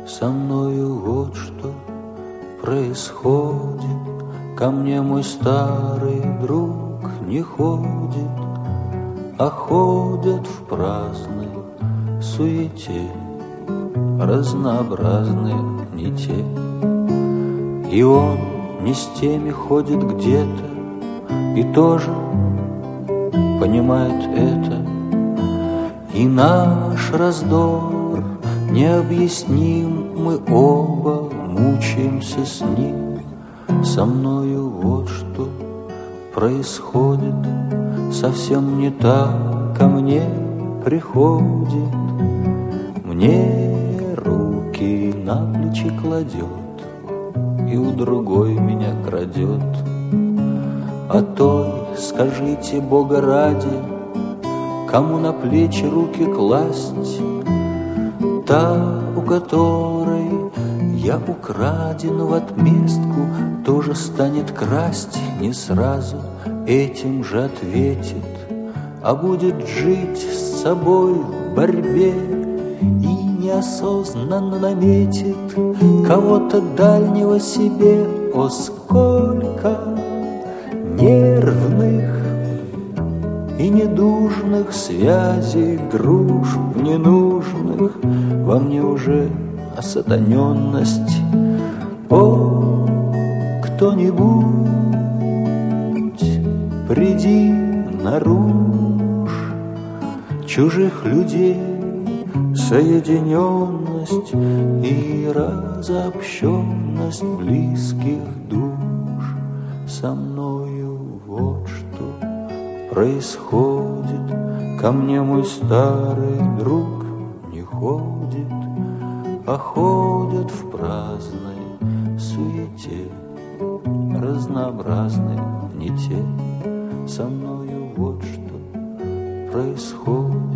Со мною вот что происходит. Ко мне мой старый друг не ходит, а ходят в праздной суете разнообразные не те. И он не с теми ходит где-то и тоже понимает это. И наш раздор необъясним, мы оба мучаемся с ним. Со мною вот что происходит, совсем не так ко мне приходит. Мне руки на плечи кладет и у другой меня крадет. А той, скажите Бога ради, кому на плечи руки класть? Та, у которой я украден в отместку, тоже станет красть не сразу, этим же ответит, а будет жить с собой в борьбе и неосознанно наметит кого-то дальнего себе. О, сколько нервных и недужных связей, дружб ненужных, во мне уже осатаненность. О, кто-нибудь, приди наружь чужих людей, соединенность и разобщенность близких душ. Со мною вот что происходит. Ко мне мой старый друг не ходит, а ходят в праздной суете разнообразные не те. Со мною вот что происходит.